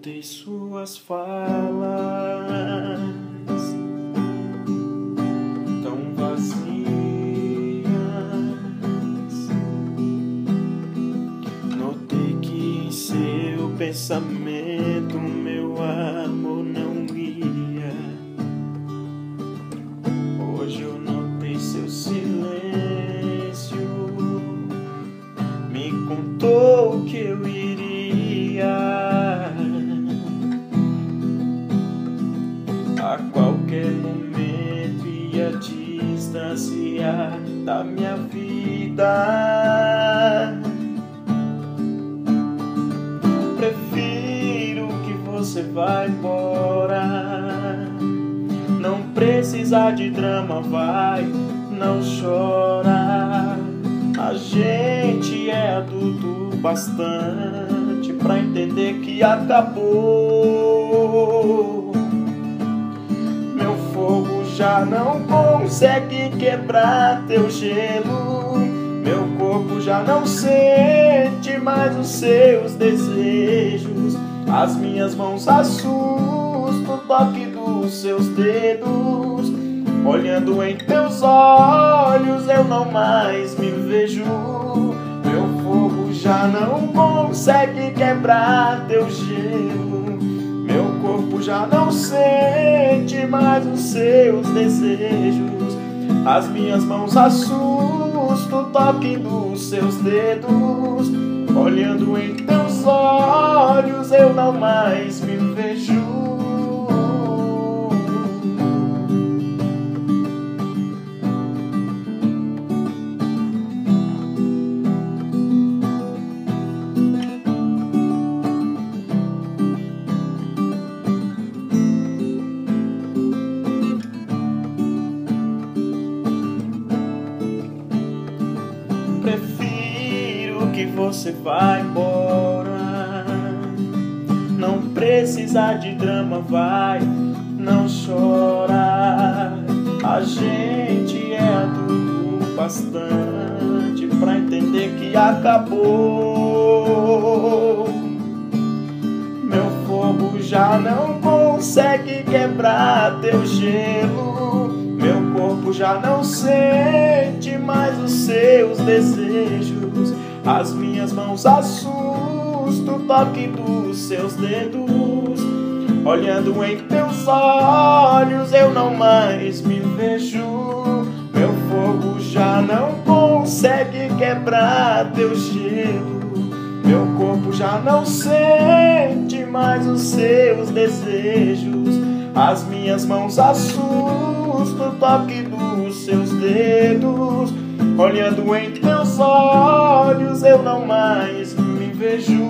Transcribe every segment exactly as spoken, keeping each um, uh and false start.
Notei suas falas tão vazias. Notei que em seu pensamento meu amor não ia. Hoje eu notei seu silêncio, me contou que eu iria. A qualquer momento ia distanciar da minha vida. Prefiro que você vá embora. Não precisa de drama, vai, não chora. A gente é adulto bastante pra entender que acabou. Meu fogo já não consegue quebrar teu gelo. Meu corpo já não sente mais os seus desejos. As minhas mãos assustam o toque dos seus dedos. Olhando em teus olhos eu não mais me vejo. Meu fogo já não consegue quebrar teu gelo. Meu corpo já não sente mais os seus desejos. As minhas mãos assustam o toque dos seus dedos. Olhando em teus olhos eu não mais me vejo. Prefiro que você vá embora. Não precisa de drama, vai, não chora. A gente é adulto bastante pra entender que acabou. Meu fogo já não consegue quebrar teu gelo. Meu corpo já não sente mais os seus desejos. As minhas mãos assustam o toque dos seus dedos. Olhando em teus olhos eu não mais me vejo. Meu fogo já não consegue quebrar teu gelo. Meu corpo já não sente mais os seus desejos. As minhas mãos assustam o toque dos seus dedos. Olhando em teus olhos eu não mais me vejo.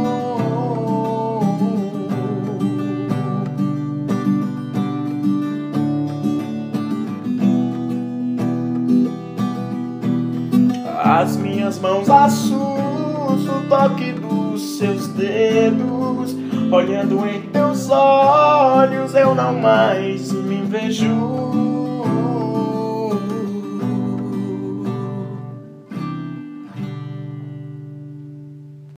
As minhas mãos assustam o toque dos seus dedos. Olhando em teus olhos eu não mais me vejo.